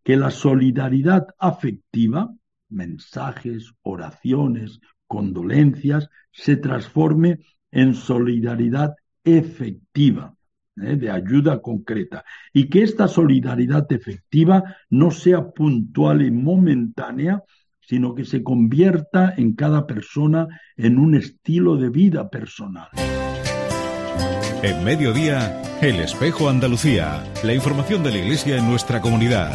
que la solidaridad afectiva, mensajes, oraciones, condolencias, se transforme en solidaridad efectiva, de ayuda concreta, y que esta solidaridad efectiva no sea puntual y momentánea, sino que se convierta en cada persona en un estilo de vida personal. En Mediodía, El Espejo Andalucía, la información de la Iglesia en nuestra comunidad.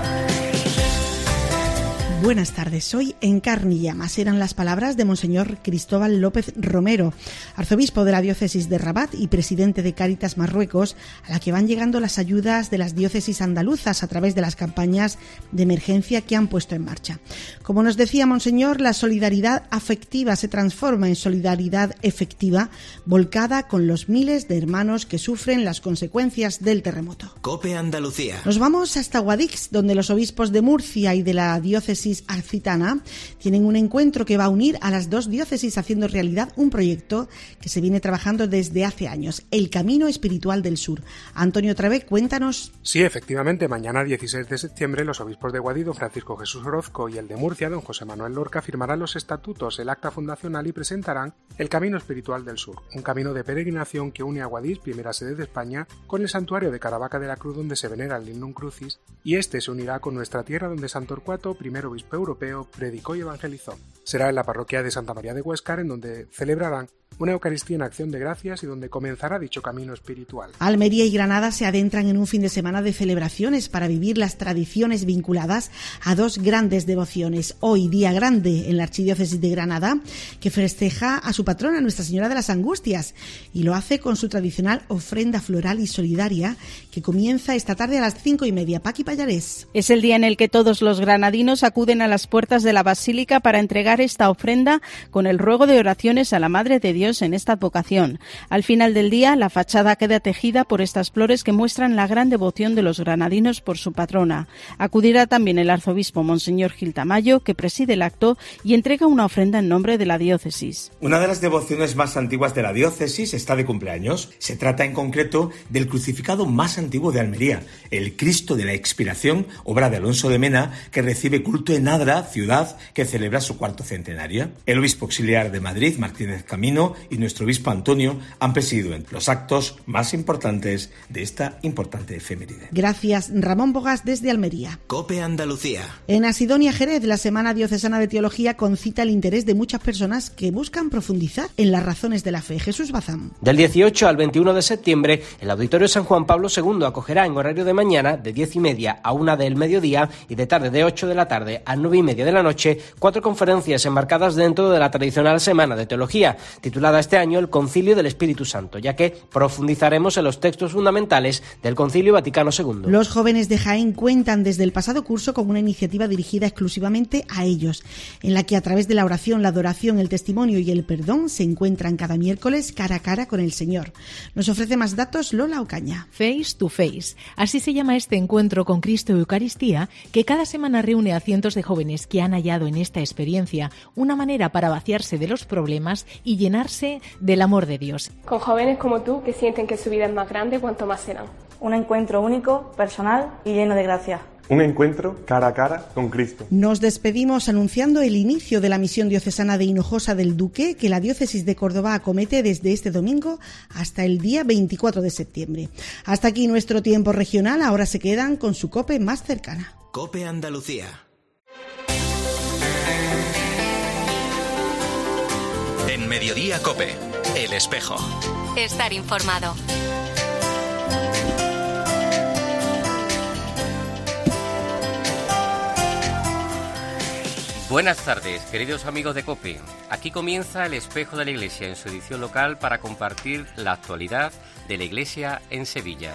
Buenas tardes, hoy en Carne y Llamas eran las palabras de Monseñor Cristóbal López Romero, arzobispo de la diócesis de Rabat y presidente de Cáritas Marruecos, a la que van llegando las ayudas de las diócesis andaluzas a través de las campañas de emergencia que han puesto en marcha. Como nos decía Monseñor, la solidaridad afectiva se transforma en solidaridad efectiva, volcada con los miles de hermanos que sufren las consecuencias del terremoto. COPE Andalucía. Nos vamos hasta Guadix, donde los obispos de Murcia y de la diócesis arcitana tienen un encuentro que va a unir a las dos diócesis, haciendo realidad un proyecto que se viene trabajando desde hace años, el Camino Espiritual del Sur. Antonio Travé, cuéntanos. Sí, efectivamente, mañana 16 de septiembre los obispos de Guadix, don Francisco Jesús Orozco, y el de Murcia, don José Manuel Lorca, firmarán los estatutos, el acta fundacional y presentarán el Camino Espiritual del Sur, un camino de peregrinación que une a Guadix, primera sede de España, con el santuario de Caravaca de la Cruz, donde se venera el Lignum Crucis, y este se unirá con nuestra tierra, donde San Torcuato, primer obispo europeo, predicó y evangelizó. Será en la parroquia de Santa María de Huéscar, en donde celebrarán una Eucaristía en acción de gracias y donde comenzará dicho camino espiritual. Almería y Granada se adentran en un fin de semana de celebraciones para vivir las tradiciones vinculadas a dos grandes devociones. Hoy, día grande en la Archidiócesis de Granada, que festeja a su patrona, Nuestra Señora de las Angustias, y lo hace con su tradicional ofrenda floral y solidaria, que comienza esta tarde a las 5:30. Paqui Pallarés. Es el día en el que todos los granadinos acuden a las puertas de la Basílica para entregar esta ofrenda con el ruego de oraciones a la Madre de Dios en esta advocación. Al final del día, la fachada queda tejida por estas flores que muestran la gran devoción de los granadinos por su patrona. Acudirá también el arzobispo Monseñor Gil Tamayo, que preside el acto y entrega una ofrenda en nombre de la diócesis. Una de las devociones más antiguas de la diócesis está de cumpleaños. Se trata en concreto del crucificado más antiguo de Almería, el Cristo de la Expiración, obra de Alonso de Mena, que recibe culto en Adra, ciudad que celebra su cuarto centenario. El obispo auxiliar de Madrid, Martínez Camino, y nuestro obispo Antonio han presidido los actos más importantes de esta importante efeméride. Gracias, Ramón Bogas, desde Almería. COPE Andalucía. En Asidonia, Jerez, la Semana Diocesana de Teología concita el interés de muchas personas que buscan profundizar en las razones de la fe. Jesús Bazán. Del 18 al 21 de septiembre, el Auditorio San Juan Pablo II acogerá en horario de mañana de 10:30 a 1 del mediodía y de tarde de 8 de la tarde a 9:30 de la noche 4 conferencias enmarcadas dentro de la tradicional Semana de Teología, titulada este año el Concilio del Espíritu Santo, ya que profundizaremos en los textos fundamentales del Concilio Vaticano II. Los jóvenes de Jaén cuentan desde el pasado curso con una iniciativa dirigida exclusivamente a ellos, en la que a través de la oración, la adoración, el testimonio y el perdón se encuentran cada miércoles cara a cara con el Señor. Nos ofrece más datos Lola Ocaña. Face to Face, así se llama este encuentro con Cristo y Eucaristía, que cada semana reúne a cientos de jóvenes que han hallado en esta experiencia una manera para vaciarse de los problemas y llenarse del amor de Dios. Con jóvenes como tú que sienten que su vida es más grande cuanto más serán. Un encuentro único, personal y lleno de gracia. Un encuentro cara a cara con Cristo. Nos despedimos anunciando el inicio de la misión diocesana de Hinojosa del Duque, que la diócesis de Córdoba acomete desde este domingo hasta el día 24 de septiembre. Hasta aquí nuestro tiempo regional, ahora se quedan con su COPE más cercana. COPE Andalucía. En Mediodía COPE, El Espejo. Estar informado. Buenas tardes, queridos amigos de COPE. Aquí comienza El Espejo de la Iglesia en su edición local para compartir la actualidad de la Iglesia en Sevilla.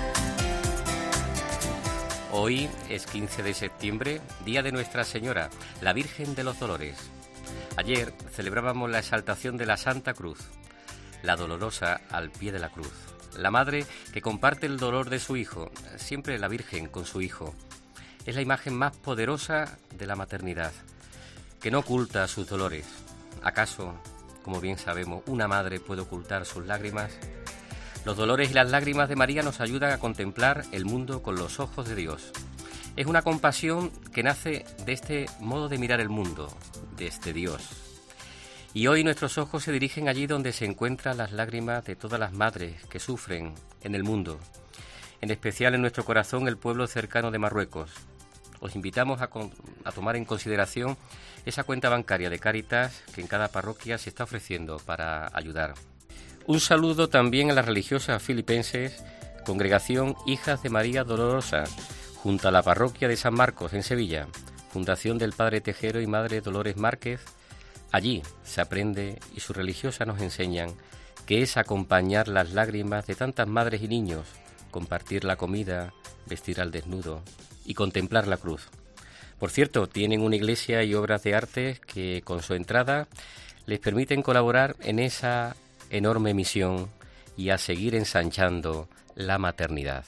Hoy es 15 de septiembre, día de Nuestra Señora, la Virgen de los Dolores. Ayer celebrábamos la exaltación de la Santa Cruz, la dolorosa al pie de la cruz, la madre que comparte el dolor de su hijo, siempre la Virgen con su hijo. Es la imagen más poderosa de la maternidad, que no oculta sus dolores. ¿Acaso, como bien sabemos, una madre puede ocultar sus lágrimas? Los dolores y las lágrimas de María nos ayudan a contemplar el mundo con los ojos de Dios. Es una compasión que nace de este modo de mirar el mundo, desde Dios. Y hoy nuestros ojos se dirigen allí donde se encuentran las lágrimas de todas las madres que sufren en el mundo, en especial en nuestro corazón el pueblo cercano de Marruecos. Os invitamos a tomar en consideración esa cuenta bancaria de Cáritas que en cada parroquia se está ofreciendo para ayudar. Un saludo también a las religiosas filipenses, Congregación Hijas de María Dolorosa, junto a la parroquia de San Marcos en Sevilla, Fundación del Padre Tejero y Madre Dolores Márquez. Allí se aprende y sus religiosas nos enseñan que es acompañar las lágrimas de tantas madres y niños, compartir la comida, vestir al desnudo y contemplar la cruz. Por cierto, tienen una iglesia y obras de arte que con su entrada les permiten colaborar en esa enorme misión y a seguir ensanchando la maternidad.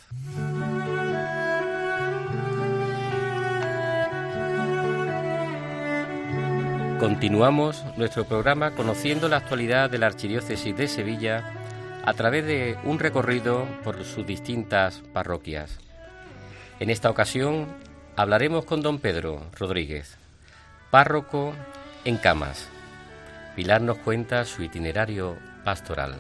Continuamos nuestro programa conociendo la actualidad de la Archidiócesis de Sevilla a través de un recorrido por sus distintas parroquias. En esta ocasión hablaremos con don Pedro Rodríguez, párroco en Camas. Pilar nos cuenta su itinerario pastoral.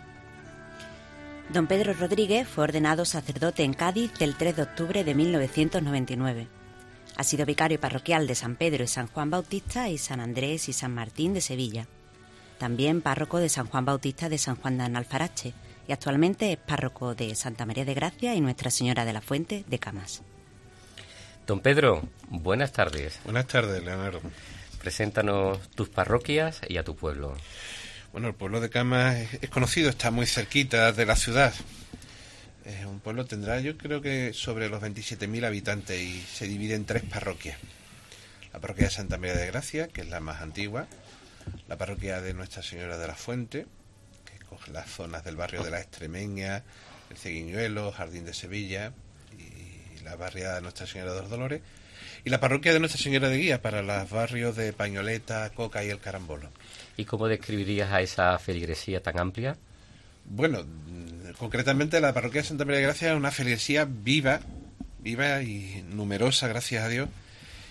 Don Pedro Rodríguez fue ordenado sacerdote en Cádiz el 3 de octubre de 1999. Ha sido vicario parroquial de San Pedro y San Juan Bautista y San Andrés y San Martín de Sevilla. También párroco de San Juan Bautista de San Juan de Alfarache y actualmente es párroco de Santa María de Gracia y Nuestra Señora de la Fuente de Camas. Don Pedro, buenas tardes. Buenas tardes, Leonardo. Preséntanos tus parroquias y a tu pueblo. Bueno, el pueblo de Camas es conocido, está muy cerquita de la ciudad. Es un pueblo, tendrá yo creo que sobre los 27.000 habitantes y se divide en 3 parroquias. La parroquia de Santa María de Gracia, que es la más antigua, la parroquia de Nuestra Señora de la Fuente, que coge las zonas del barrio de la Extremeña, el Ceguiñuelo, Jardín de Sevilla y la barriada de Nuestra Señora de los Dolores, y la parroquia de Nuestra Señora de Guía para los barrios de Pañoleta, Coca y El Carambolo. ¿Y cómo describirías a esa feligresía tan amplia? Bueno, concretamente la parroquia de Santa María de Gracia es una feligresía viva y numerosa, gracias a Dios,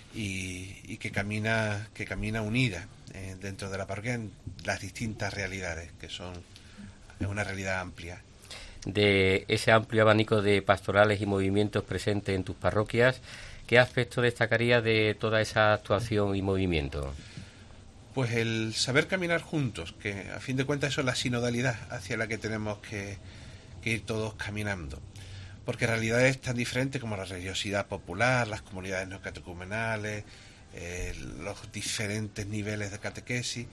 y que camina unida dentro de la parroquia en las distintas realidades, que es una realidad amplia. De ese amplio abanico de pastorales y movimientos presentes en tus parroquias, ¿qué aspecto destacaría de toda esa actuación y movimiento? Pues el saber caminar juntos, que a fin de cuentas eso es la sinodalidad hacia la que tenemos que ir todos caminando. Porque realidades tan diferentes como la religiosidad popular, las comunidades neocatecumenales, los diferentes niveles de catequesis,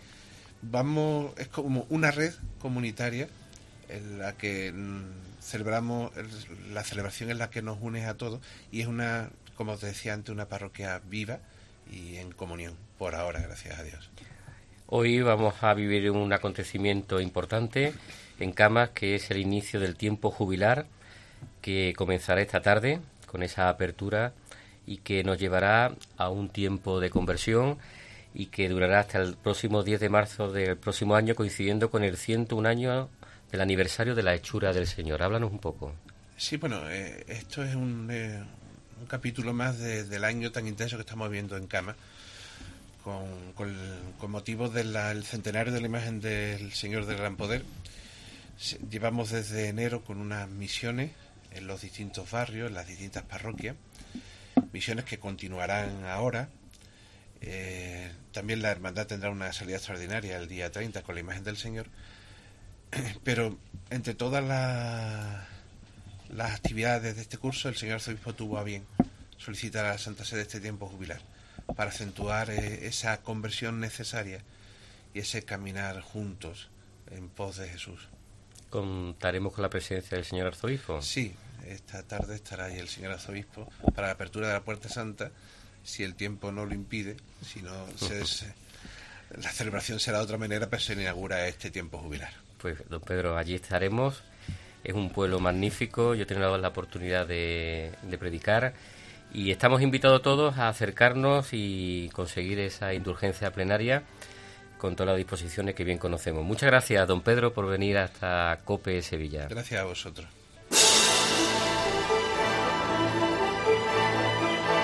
es como una red comunitaria en la que celebramos, la celebración en la que nos une a todos, y es una, como te decía antes, una parroquia viva y en comunión, por ahora, gracias a Dios. Hoy vamos a vivir un acontecimiento importante en Camas, que es el inicio del tiempo jubilar, que comenzará esta tarde con esa apertura y que nos llevará a un tiempo de conversión y que durará hasta el próximo 10 de marzo del próximo año, coincidiendo con el 101 año del aniversario de la hechura del Señor. Háblanos un poco. Sí, bueno, esto es un capítulo más del año tan intenso que estamos viviendo en Camas, con motivo del centenario de la imagen del Señor del Gran Poder. Llevamos desde enero con unas misiones en los distintos barrios, en las distintas parroquias, misiones que continuarán ahora. También la hermandad tendrá una salida extraordinaria el día 30 con la imagen del Señor, pero entre todas las actividades de este curso, el señor arzobispo tuvo a bien solicitar a la Santa Sede este tiempo jubilar para acentuar esa conversión necesaria y ese caminar juntos en pos de Jesús. ¿Contaremos con la presencia del señor arzobispo? Sí, esta tarde estará ahí el señor arzobispo para la apertura de la Puerta Santa, si el tiempo no lo impide, si no la celebración será de otra manera, pero se inaugura este tiempo jubilar. Pues, don Pedro, allí estaremos. Es un pueblo magnífico, yo he tenido la oportunidad de predicar y estamos invitados todos a acercarnos y conseguir esa indulgencia plenaria con todas las disposiciones que bien conocemos. Muchas gracias, don Pedro, por venir hasta COPE Sevilla. Gracias a vosotros.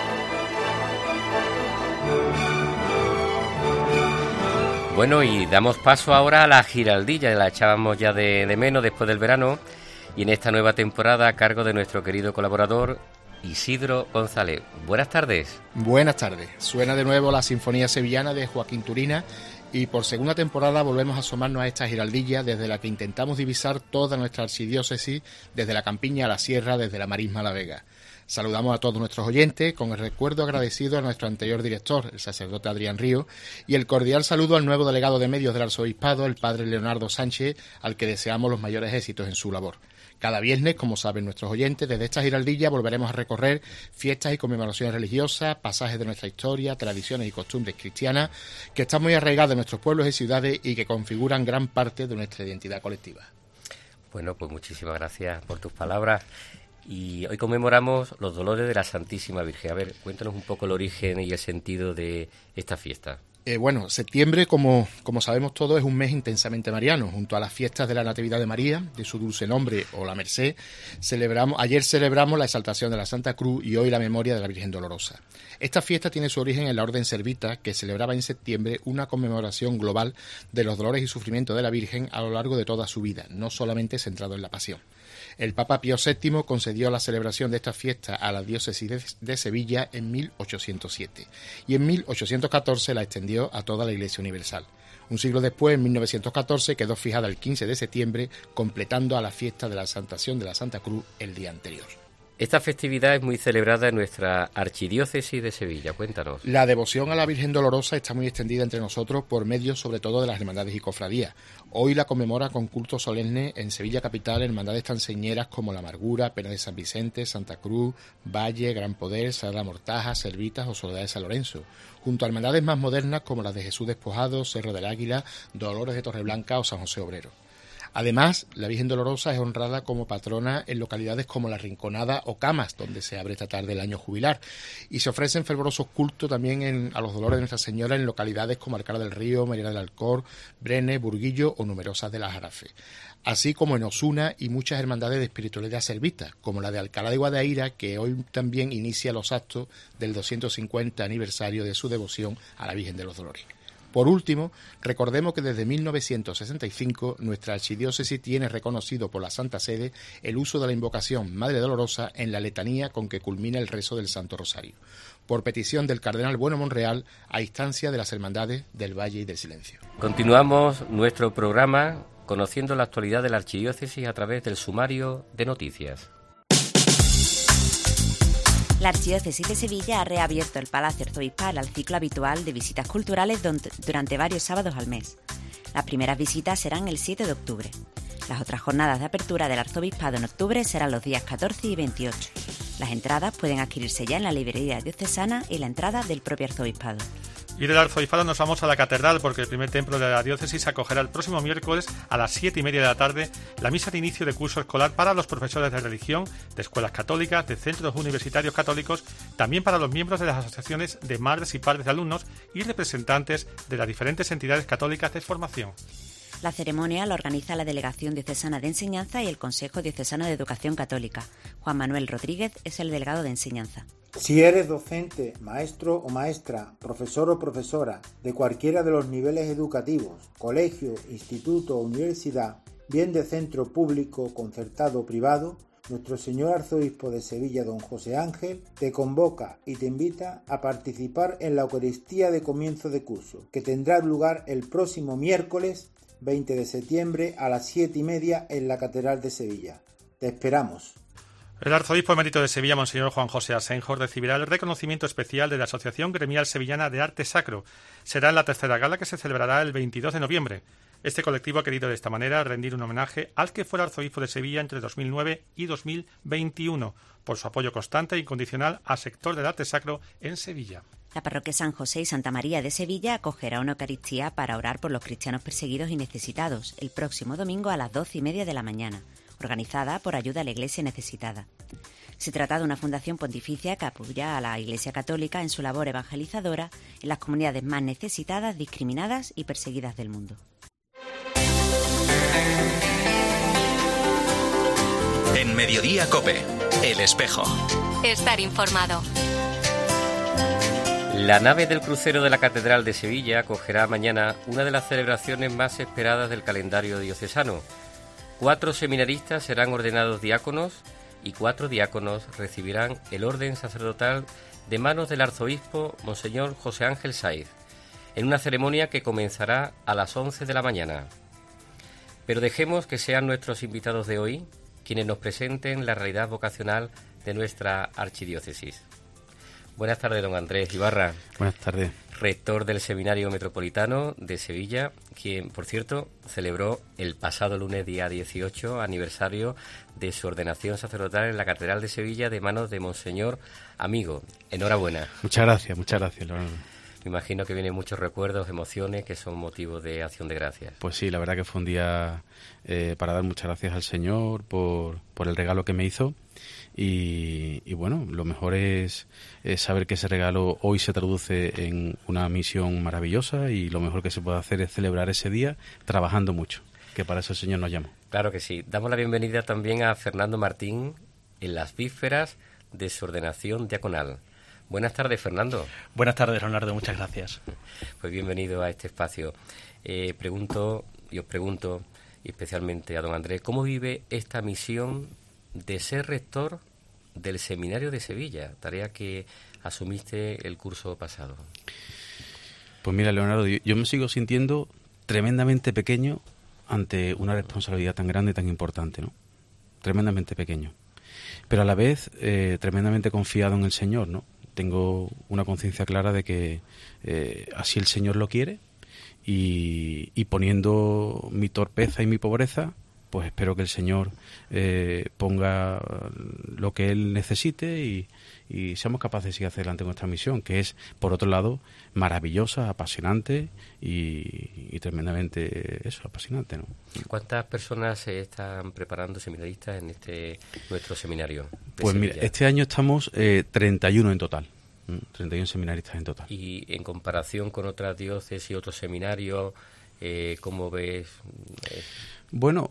Bueno, y damos paso ahora a la Giraldilla, la echábamos ya de menos después del verano, y en esta nueva temporada a cargo de nuestro querido colaborador Isidro González. Buenas tardes. Buenas tardes. Suena de nuevo la Sinfonía Sevillana de Joaquín Turina y por segunda temporada volvemos a asomarnos a esta giraldilla desde la que intentamos divisar toda nuestra archidiócesis, desde la campiña a la sierra, desde la marisma a la vega. Saludamos a todos nuestros oyentes con el recuerdo agradecido a nuestro anterior director, el sacerdote Adrián Río, y el cordial saludo al nuevo delegado de medios del arzobispado, el padre Leonardo Sánchez, al que deseamos los mayores éxitos en su labor. Cada viernes, como saben nuestros oyentes, desde esta giraldilla volveremos a recorrer fiestas y conmemoraciones religiosas, pasajes de nuestra historia, tradiciones y costumbres cristianas que están muy arraigadas en nuestros pueblos y ciudades y que configuran gran parte de nuestra identidad colectiva. Bueno, pues muchísimas gracias por tus palabras. Y hoy conmemoramos los dolores de la Santísima Virgen. A ver, cuéntanos un poco el origen y el sentido de esta fiesta. Septiembre, como sabemos todos, es un mes intensamente mariano. Junto a las fiestas de la Natividad de María, de su dulce nombre o la Merced, ayer celebramos la exaltación de la Santa Cruz y hoy la memoria de la Virgen Dolorosa. Esta fiesta tiene su origen en la Orden Servita, que celebraba en septiembre una conmemoración global de los dolores y sufrimientos de la Virgen a lo largo de toda su vida, no solamente centrado en la pasión. El Papa Pío VII concedió la celebración de esta fiesta a la diócesis de Sevilla en 1807 y en 1814 la extendió a toda la Iglesia Universal. Un siglo después, en 1914, quedó fijada el 15 de septiembre, completando a la fiesta de la Exaltación de la Santa Cruz el día anterior. Esta festividad es muy celebrada en nuestra archidiócesis de Sevilla. Cuéntanos. La devoción a la Virgen Dolorosa está muy extendida entre nosotros por medio sobre todo de las hermandades y cofradías. Hoy la conmemora con culto solemne en Sevilla capital hermandades tan señeras como La Amargura, Pena de San Vicente, Santa Cruz, Valle, Gran Poder, Sagrada Mortaja, Servitas o Soledad de San Lorenzo, junto a hermandades más modernas como las de Jesús Despojado, Cerro del Águila, Dolores de Torreblanca o San José Obrero. Además, la Virgen Dolorosa es honrada como patrona en localidades como La Rinconada o Camas, donde se abre esta tarde el año jubilar, y se ofrecen fervorosos cultos también a los dolores de Nuestra Señora en localidades como Alcalá del Río, María del Alcor, Brenes, Burguillo o numerosas de las Jarafes, así como en Osuna y muchas hermandades de espiritualidad servita, como la de Alcalá de Guadaira, que hoy también inicia los actos del 250 aniversario de su devoción a la Virgen de los Dolores. Por último, recordemos que desde 1965 nuestra archidiócesis tiene reconocido por la Santa Sede el uso de la invocación Madre Dolorosa en la letanía con que culmina el rezo del Santo Rosario, por petición del Cardenal Bueno Monreal a instancia de las Hermandades del Valle y del Silencio. Continuamos nuestro programa conociendo la actualidad de la archidiócesis a través del sumario de noticias. La Archidiócesis de Sevilla ha reabierto el Palacio Arzobispal al ciclo habitual de visitas culturales durante varios sábados al mes. Las primeras visitas serán el 7 de octubre. Las otras jornadas de apertura del Arzobispado en octubre serán los días 14 y 28. Las entradas pueden adquirirse ya en la librería diocesana y la entrada del propio Arzobispado. Y del Arzobispado nos vamos a la Catedral porque el primer templo de la diócesis acogerá el próximo miércoles a las 7:30 de la tarde la misa de inicio de curso escolar para los profesores de religión, de escuelas católicas, de centros universitarios católicos, también para los miembros de las asociaciones de madres y padres de alumnos y representantes de las diferentes entidades católicas de formación. La ceremonia la organiza la Delegación Diocesana de Enseñanza y el Consejo Diocesano de Educación Católica. Juan Manuel Rodríguez es el delegado de Enseñanza. Si eres docente, maestro o maestra, profesor o profesora de cualquiera de los niveles educativos, colegio, instituto o universidad, bien de centro público, concertado o privado, nuestro señor arzobispo de Sevilla, don José Ángel, te convoca y te invita a participar en la Eucaristía de comienzo de curso, que tendrá lugar el próximo miércoles 20 de septiembre a las 7:30 en la Catedral de Sevilla. Te esperamos. El arzobispo emérito de Sevilla, monseñor Juan José Asenjo, recibirá el reconocimiento especial de la Asociación Gremial Sevillana de Arte Sacro. Será en la tercera gala que se celebrará el 22 de noviembre. Este colectivo ha querido de esta manera rendir un homenaje al que fuera arzobispo de Sevilla entre 2009 y 2021, por su apoyo constante e incondicional al sector del arte sacro en Sevilla. La parroquia San José y Santa María de Sevilla acogerá una Eucaristía para orar por los cristianos perseguidos y necesitados el próximo domingo a las 12:30 de la mañana, organizada por Ayuda a la Iglesia Necesitada. Se trata de una fundación pontificia que apoya a la Iglesia Católica en su labor evangelizadora en las comunidades más necesitadas, discriminadas y perseguidas del mundo. En Mediodía COPE, El Espejo. Estar informado. La nave del crucero de la Catedral de Sevilla acogerá mañana una de las celebraciones más esperadas del calendario diocesano. 4 seminaristas serán ordenados diáconos y 4 diáconos recibirán el orden sacerdotal de manos del arzobispo Monseñor José Ángel Saiz, en una ceremonia que comenzará a las 11 de la mañana. Pero dejemos que sean nuestros invitados de hoy quienes nos presenten la realidad vocacional de nuestra archidiócesis. Buenas tardes, don Andrés Ibarra. Buenas tardes. Rector del Seminario Metropolitano de Sevilla, quien, por cierto, celebró el pasado lunes, día 18, aniversario de su ordenación sacerdotal en la Catedral de Sevilla de manos de Monseñor Amigo. Enhorabuena. Muchas gracias, Leonardo. Me imagino que vienen muchos recuerdos, emociones que son motivo de acción de gracias. Pues sí, la verdad que fue un día para dar muchas gracias al Señor por el regalo que me hizo. Y bueno, lo mejor es saber que ese regalo hoy se traduce en una misión maravillosa, y lo mejor que se puede hacer es celebrar ese día trabajando mucho, que para eso el Señor nos llama. Claro que sí. Damos la bienvenida también a Fernando Martín en las vísperas de su ordenación diaconal. Buenas tardes, Fernando. Buenas tardes, Leonardo. Muchas gracias. Pues bienvenido a este espacio. Os pregunto, y especialmente a don Andrés, ¿cómo vive esta misión de ser rector del Seminario de Sevilla, tarea que asumiste el curso pasado? Pues mira, Leonardo, yo me sigo sintiendo tremendamente pequeño ante una responsabilidad tan grande y tan importante, ¿no? Tremendamente pequeño, pero a la vez tremendamente confiado en el Señor, ¿no? Tengo una conciencia clara de que así el Señor lo quiere, y poniendo mi torpeza y mi pobreza, pues espero que el Señor ponga lo que Él necesite y seamos capaces de seguir hacia adelante con nuestra misión, que es, por otro lado, maravillosa, apasionante y tremendamente apasionante, ¿no? ¿Cuántas personas se están preparando seminaristas en nuestro seminario? Pues mira, este año estamos 31 en total. 31 seminaristas en total. Y en comparación con otras diócesis y otros seminarios, ¿cómo ves? Bueno,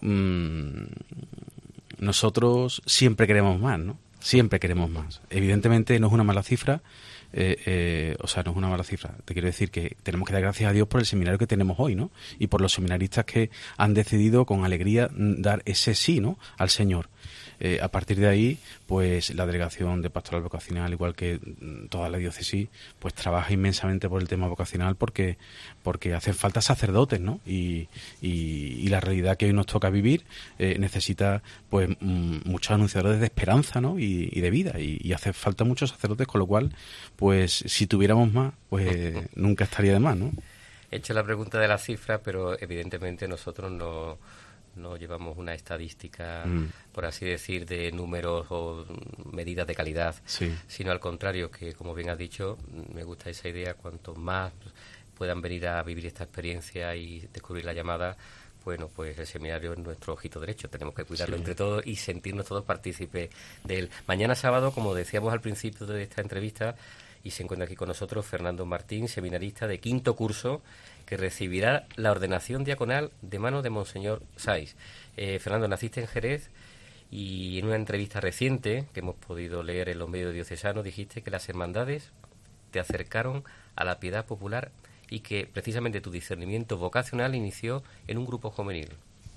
nosotros siempre queremos más, ¿no? Siempre queremos más. Evidentemente no es una mala cifra, no es una mala cifra. Te quiero decir que tenemos que dar gracias a Dios por el seminario que tenemos hoy, ¿no? Y por los seminaristas que han decidido con alegría dar ese sí, ¿no?, al Señor. A partir de ahí, pues la Delegación de Pastoral Vocacional, igual que toda la diócesis, pues trabaja inmensamente por el tema vocacional porque hacen falta sacerdotes, ¿no? Y la realidad que hoy nos toca vivir necesita pues muchos anunciadores de esperanza, ¿no? Y de vida, y hace falta muchos sacerdotes, con lo cual, pues si tuviéramos más, pues nunca estaría de más, ¿no? He hecho la pregunta de la cifra, pero evidentemente nosotros no llevamos una estadística, por así decir, de números o medidas de calidad, sí, sino al contrario, que como bien has dicho, me gusta esa idea, cuanto más puedan venir a vivir esta experiencia y descubrir la llamada, bueno, pues el seminario es nuestro ojito derecho, tenemos que cuidarlo entre todos y sentirnos todos partícipes de él. Mañana sábado, como decíamos al principio de esta entrevista, y se encuentra aquí con nosotros Fernando Martín, seminarista de 5º curso, que recibirá la ordenación diaconal de manos de Monseñor Saiz. Fernando, naciste en Jerez y en una entrevista reciente que hemos podido leer en los medios diocesanos dijiste que las hermandades te acercaron a la piedad popular y que precisamente tu discernimiento vocacional inició en un grupo juvenil.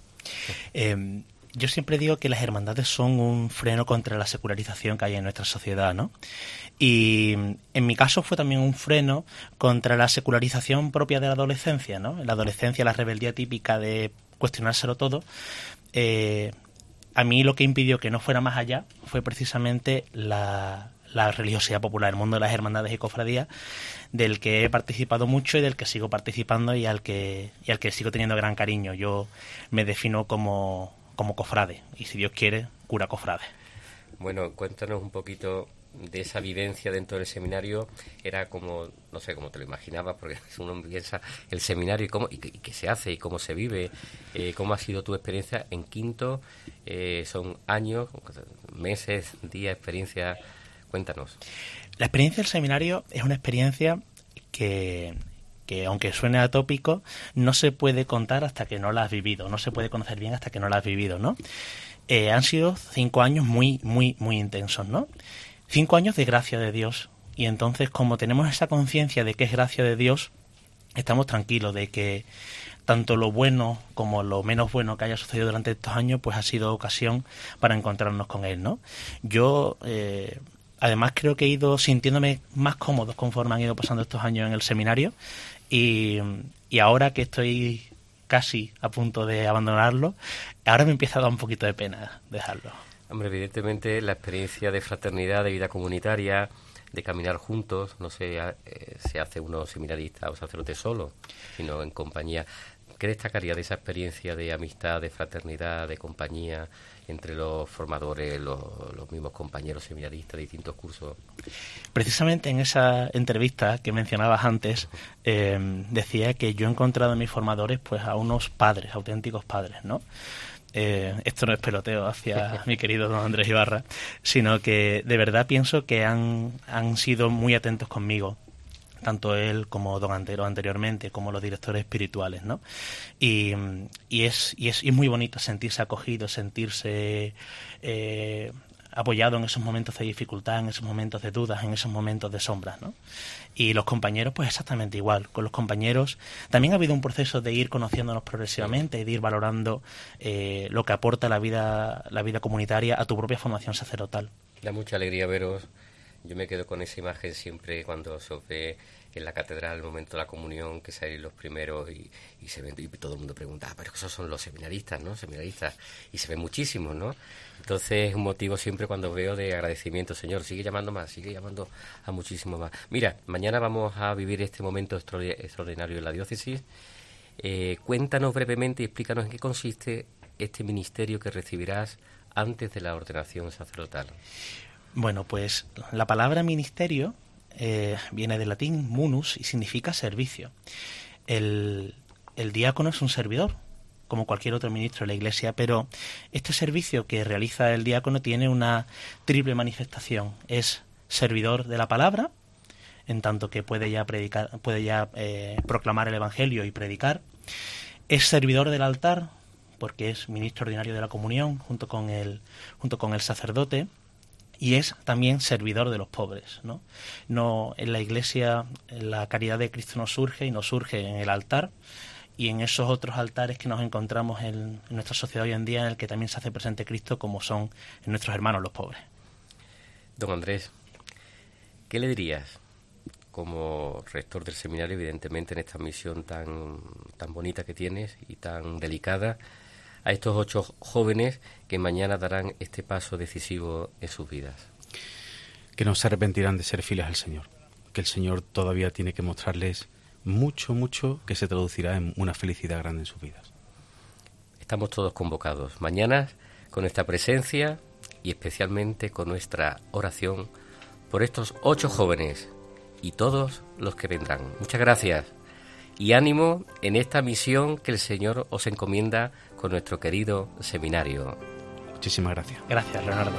Yo siempre digo que las hermandades son un freno contra la secularización que hay en nuestra sociedad, ¿no? Y en mi caso fue también un freno contra la secularización propia de la adolescencia, ¿no? En la adolescencia, la rebeldía típica de cuestionárselo todo. A mí lo que impidió que no fuera más allá fue precisamente la religiosidad popular, el mundo de las hermandades y cofradías, del que he participado mucho y del que sigo participando y al que sigo teniendo gran cariño. Yo me defino como cofrade y, si Dios quiere, cura cofrade. Bueno, cuéntanos un poquito de esa vivencia dentro del seminario. Era como, no sé, cómo te lo imaginabas, porque uno piensa el seminario y qué se hace y cómo se vive. ¿Cómo ha sido tu experiencia en 5º? Son años, meses, días, experiencia. Cuéntanos. La experiencia del seminario es una experiencia que aunque suene atópico, no se puede contar hasta que no la has vivido, no se puede conocer bien hasta que no la has vivido, ¿no? Han sido 5 años muy, muy, muy intensos, ¿no? 5 años de gracia de Dios, Y entonces, como tenemos esa conciencia de que es gracia de Dios, estamos tranquilos de que tanto lo bueno como lo menos bueno que haya sucedido durante estos años, pues ha sido ocasión para encontrarnos con Él, ¿no? Yo, además, creo que he ido sintiéndome más cómodo conforme han ido pasando estos años en el seminario, y ahora que estoy casi a punto de abandonarlo, ahora me empieza a dar un poquito de pena dejarlo. Hombre, evidentemente la experiencia de fraternidad, de vida comunitaria, de caminar juntos, no se hace uno seminarista o sacerdote solo, sino en compañía. ¿Qué destacaría de esa experiencia de amistad, de fraternidad, de compañía entre los formadores, los mismos compañeros seminaristas de distintos cursos? Precisamente en esa entrevista que mencionabas antes, decía que yo he encontrado en mis formadores pues a unos padres, auténticos padres, ¿no? Esto no es peloteo hacia mi querido don Andrés Ibarra, sino que de verdad pienso que han sido muy atentos conmigo, tanto él como don Antero anteriormente, como los directores espirituales, ¿no? Y es muy bonito sentirse acogido, sentirse apoyado en esos momentos de dificultad, en esos momentos de dudas, en esos momentos de sombras, ¿no? Y los compañeros, pues exactamente igual. Con los compañeros también ha habido un proceso de ir conociéndonos progresivamente y de ir valorando lo que aporta la vida comunitaria a tu propia formación sacerdotal. Da mucha alegría veros. Yo me quedo con esa imagen siempre cuando se os ve en la catedral, el momento de la comunión, que salen los primeros y se ven, y todo el mundo pregunta, pero esos son los seminaristas, ¿no? Seminaristas, y se ven muchísimos, ¿no? Entonces es un motivo siempre cuando veo de agradecimiento, Señor, sigue llamando más, sigue llamando a muchísimos más. Mira, mañana vamos a vivir este momento extraordinario en la diócesis. Cuéntanos brevemente y explícanos en qué consiste este ministerio que recibirás antes de la ordenación sacerdotal. Bueno, pues la palabra ministerio viene del latín munus y significa servicio. El diácono es un servidor, como cualquier otro ministro de la Iglesia, pero este servicio que realiza el diácono tiene una triple manifestación. Es servidor de la palabra, en tanto que puede ya proclamar el Evangelio y predicar. Es servidor del altar, porque es ministro ordinario de la comunión junto con el sacerdote. Y es también servidor de los pobres, ¿no? No, en la Iglesia la caridad de Cristo nos surge y nos surge en el altar y en esos otros altares que nos encontramos en nuestra sociedad hoy en día, en el que también se hace presente Cristo, como son nuestros hermanos los pobres. Don Andrés, ¿qué le dirías como rector del seminario, evidentemente en esta misión tan bonita que tienes y tan delicada, a estos 8 jóvenes que mañana darán este paso decisivo en sus vidas? Que no se arrepentirán de ser fieles al Señor, que el Señor todavía tiene que mostrarles mucho, mucho, que se traducirá en una felicidad grande en sus vidas. Estamos todos convocados mañana con nuestra presencia y especialmente con nuestra oración por estos 8 jóvenes y todos los que vendrán. Muchas gracias y ánimo en esta misión que el Señor os encomienda con nuestro querido seminario. Muchísimas gracias. Gracias, Leonardo.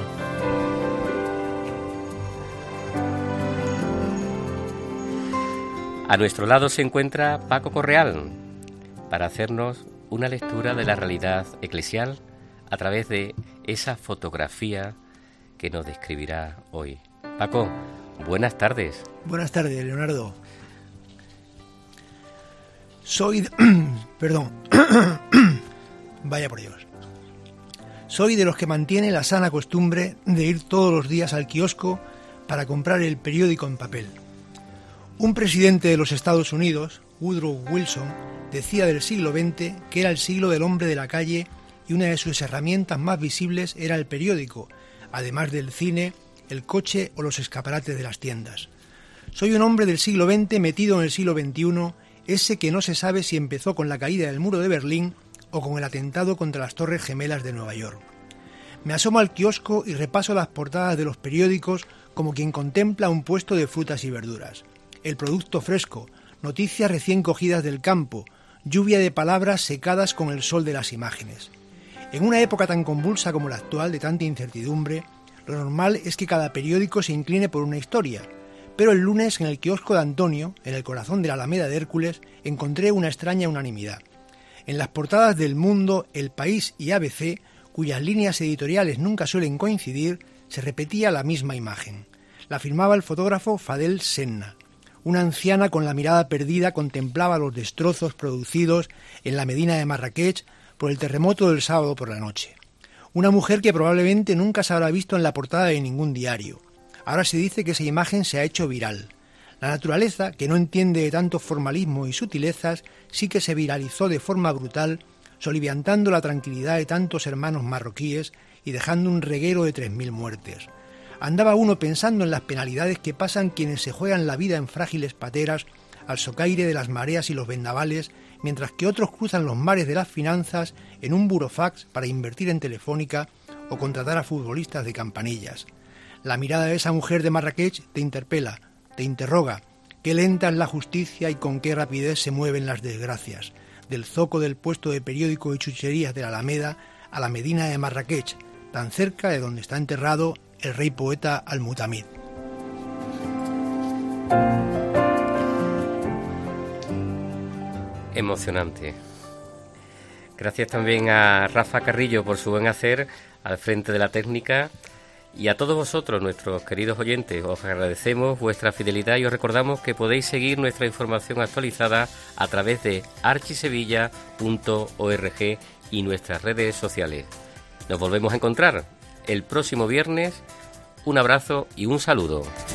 A nuestro lado se encuentra Paco Correal para hacernos una lectura de la realidad eclesial a través de esa fotografía que nos describirá hoy. Paco, buenas tardes. Buenas tardes, Leonardo. Perdón. Vaya por Dios. Soy de los que mantiene la sana costumbre de ir todos los días al kiosco para comprar el periódico en papel. Un presidente de los Estados Unidos, Woodrow Wilson, decía del siglo XX que era el siglo del hombre de la calle y una de sus herramientas más visibles era el periódico, además del cine, el coche o los escaparates de las tiendas. Soy un hombre del siglo XX metido en el siglo XXI, ese que no se sabe si empezó con la caída del muro de Berlín o con el atentado contra las Torres Gemelas de Nueva York. Me asomo al kiosco y repaso las portadas de los periódicos como quien contempla un puesto de frutas y verduras. El producto fresco, noticias recién cogidas del campo, lluvia de palabras secadas con el sol de las imágenes. En una época tan convulsa como la actual de tanta incertidumbre, lo normal es que cada periódico se incline por una historia. Pero el lunes, en el kiosco de Antonio, en el corazón de la Alameda de Hércules, encontré una extraña unanimidad. En las portadas del Mundo, El País y ABC, cuyas líneas editoriales nunca suelen coincidir, se repetía la misma imagen. La firmaba el fotógrafo Fadel Senna. Una anciana con la mirada perdida contemplaba los destrozos producidos en la Medina de Marrakech por el terremoto del sábado por la noche. Una mujer que probablemente nunca se habrá visto en la portada de ningún diario. Ahora se dice que esa imagen se ha hecho viral. La naturaleza, que no entiende de tanto formalismo y sutilezas, sí que se viralizó de forma brutal, soliviantando la tranquilidad de tantos hermanos marroquíes y dejando un reguero de 3.000 muertes. Andaba uno pensando en las penalidades que pasan quienes se juegan la vida en frágiles pateras al socaire de las mareas y los vendavales, mientras que otros cruzan los mares de las finanzas en un burofax para invertir en Telefónica o contratar a futbolistas de campanillas. La mirada de esa mujer de Marrakech te interpela, te interroga. Qué lenta es la justicia y con qué rapidez se mueven las desgracias. Del zoco del puesto de periódico y chucherías de la Alameda a la Medina de Marrakech, tan cerca de donde está enterrado el rey poeta Al-Mutamid. Emocionante. Gracias también a Rafa Carrillo por su buen hacer al frente de la técnica, y a todos vosotros, nuestros queridos oyentes. Os agradecemos vuestra fidelidad y os recordamos que podéis seguir nuestra información actualizada a través de archisevilla.org y nuestras redes sociales. Nos volvemos a encontrar el próximo viernes. Un abrazo y un saludo.